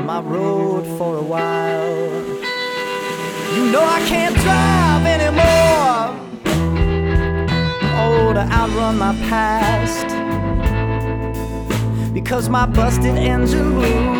my road for a while. You know I can't drive anymore, oh, to outrun my past, because my busted engine blew